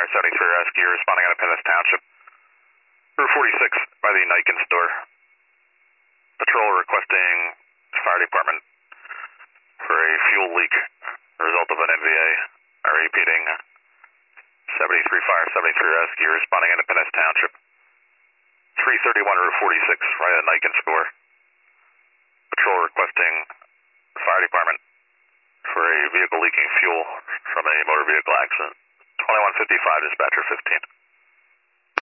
Fire 73 Rescue responding out of Pinnis Township. Route 46 by the Niken store. Patrol requesting fire department for a fuel leak, result of an NVA. Repeating, 73 Fire 73 Rescue responding into Pinnis Township. 331 Route 46, right at Niken store. Patrol requesting fire department for a vehicle leaking fuel from a motor vehicle accident. 2155, dispatcher 15.